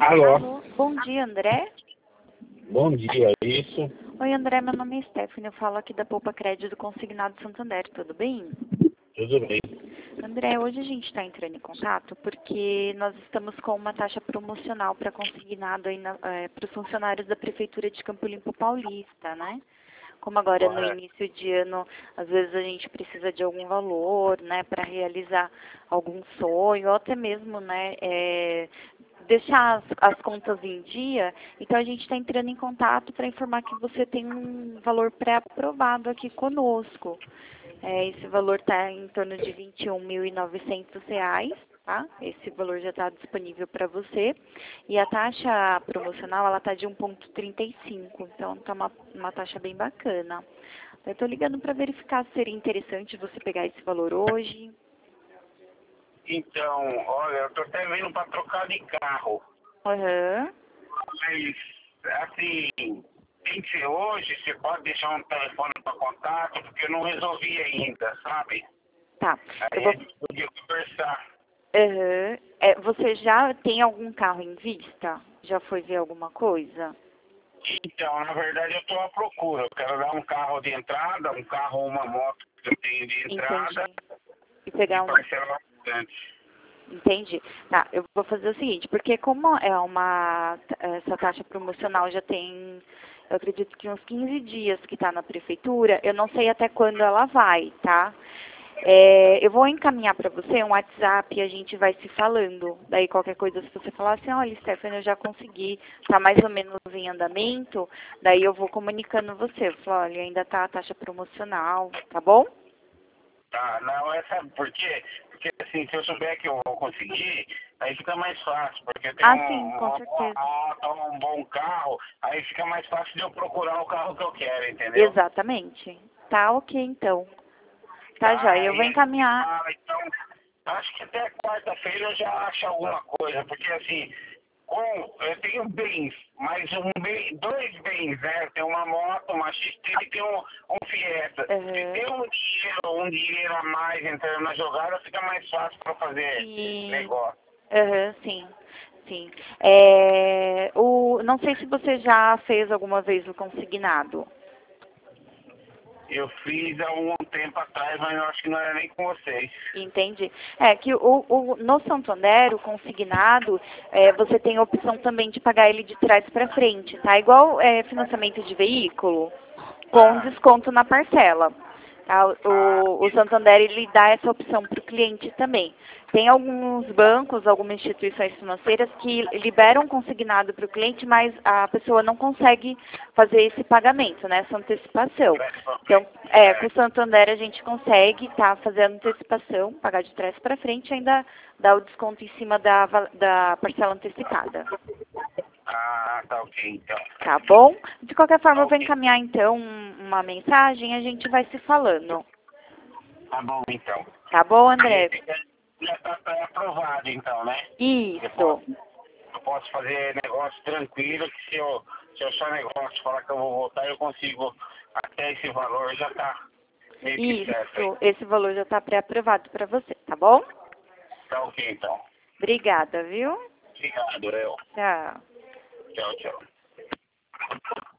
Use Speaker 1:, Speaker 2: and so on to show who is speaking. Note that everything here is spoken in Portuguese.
Speaker 1: Alô?
Speaker 2: Alô, bom dia, André.
Speaker 1: Bom dia, isso?
Speaker 2: Oi, André, meu nome é Stephanie, eu falo aqui da Poupa Crédito Consignado Santander, tudo bem?
Speaker 1: Tudo bem.
Speaker 2: André, hoje a gente está entrando em contato porque nós estamos com uma taxa promocional para consignado aí para os funcionários da Prefeitura de Campo Limpo Paulista, né? Como agora no
Speaker 1: Correto.
Speaker 2: início de ano, às vezes a gente precisa de algum valor, né, para realizar algum sonho, ou até mesmo, né, deixar as contas em dia. Então a gente está entrando em contato para informar que você tem um valor pré-aprovado aqui conosco. Esse valor está em torno de R$ 21.900, tá? Esse valor já está disponível para você. E a taxa promocional, ela está de 1,35, então está uma taxa bem bacana. Eu estou ligando para verificar se seria interessante você pegar esse valor hoje.
Speaker 1: Então, olha, eu tô até vendo para trocar de carro.
Speaker 2: Aham.
Speaker 1: Mas, assim, tem que ser hoje, você pode deixar um telefone para contato, porque eu não resolvi ainda, sabe?
Speaker 2: Tá. Eu
Speaker 1: Aí a
Speaker 2: vou.
Speaker 1: gente podia conversar.
Speaker 2: Aham. Você já tem algum carro em vista? Já foi ver alguma coisa?
Speaker 1: Então, na verdade, eu estou à procura. Eu quero dar um carro de entrada, um carro ou uma moto que eu tenho de entrada
Speaker 2: Entendi. E
Speaker 1: e
Speaker 2: pegar um.
Speaker 1: parcelar bastante.
Speaker 2: Entendi. Tá, eu vou fazer o seguinte, porque como essa taxa promocional já tem, eu acredito que uns 15 dias que está na prefeitura, eu não sei até quando ela vai, tá? Eu vou encaminhar para você um WhatsApp e a gente vai se falando. Daí qualquer coisa, se você falar assim, olha, Stephanie, eu já consegui, tá mais ou menos em andamento, daí eu vou comunicando você. Eu falo, olha, ainda tá a taxa promocional, tá bom?
Speaker 1: Tá, não, sabe por quê? Porque assim, se eu souber que eu vou conseguir, aí fica mais fácil, porque eu tenho
Speaker 2: Ah, sim, com
Speaker 1: uma boa
Speaker 2: certeza.
Speaker 1: moto, um bom carro, aí fica mais fácil de eu procurar o carro que eu quero, entendeu?
Speaker 2: Exatamente. Tá ok, então. Tá,
Speaker 1: Tá,
Speaker 2: joia. Eu
Speaker 1: e
Speaker 2: vou
Speaker 1: aí me
Speaker 2: encaminhar.
Speaker 1: fala, então, acho que até quarta-feira eu já acho alguma coisa, porque assim, eu tenho bens, mas dois bens, né? Eu tenho uma moto, uma XT e tenho um Fiesta. Se
Speaker 2: Aham.
Speaker 1: tem um dinheiro a mais entrando na jogada, fica mais fácil para fazer
Speaker 2: Sim.
Speaker 1: negócio.
Speaker 2: Aham, sim. Sim. Não sei se você já fez alguma vez o consignado.
Speaker 1: Eu fiz há um tempo atrás, mas eu acho que não era nem com vocês.
Speaker 2: Entende? É que no Santander, o consignado, você tem a opção também de pagar ele de trás para frente, tá? Igual financiamento de veículo, com
Speaker 1: Ah,
Speaker 2: desconto na parcela. Tá?
Speaker 1: ah,
Speaker 2: O Santander, ele dá essa opção para o cliente também. Tem alguns bancos, algumas instituições financeiras que liberam consignado para o cliente, mas a pessoa não consegue fazer esse pagamento, né? Essa antecipação. Então, com o Santander a gente consegue fazer a antecipação, pagar de trás para frente e ainda dar o desconto em cima da parcela antecipada.
Speaker 1: tá ok, então.
Speaker 2: Tá bom? De qualquer forma,
Speaker 1: Tá
Speaker 2: eu vou
Speaker 1: ok.
Speaker 2: encaminhar então uma mensagem e a gente vai se falando.
Speaker 1: Tá bom, então.
Speaker 2: Tá bom,
Speaker 1: E
Speaker 2: André?
Speaker 1: esse já tá aprovado, então, né? Eu
Speaker 2: Isso.
Speaker 1: posso, eu posso fazer negócio tranquilo, que se eu só negócio falar que eu vou voltar, eu consigo até esse valor, já tá meio que certo aí.
Speaker 2: Isso. Esse valor já está pré-aprovado para você, tá bom?
Speaker 1: Tá ok, então.
Speaker 2: Obrigada, viu?
Speaker 1: Obrigado, eu.
Speaker 2: Tchau.
Speaker 1: Tchau, tchau.